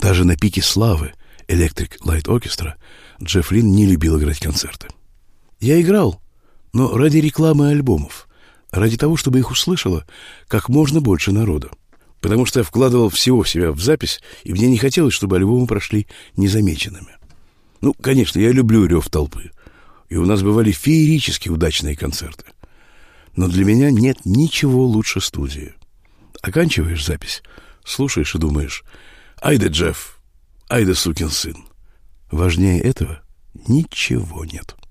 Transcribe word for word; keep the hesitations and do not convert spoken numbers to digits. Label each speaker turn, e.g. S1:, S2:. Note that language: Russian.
S1: Даже на пике славы Electric Light Orchestra Джефф Линн не любил играть концерты. Я играл, но ради рекламы альбомов, ради того, чтобы их услышало как можно больше народа. Потому что я вкладывал всего в себя в запись, и мне не хотелось, чтобы альбомы прошли незамеченными. Ну, конечно, я люблю рев толпы, и у нас бывали феерически удачные концерты. Но для меня нет ничего лучше студии. Оканчиваешь запись, слушаешь и думаешь: ай да Джефф, ай да сукин сын. Важнее этого ничего нет.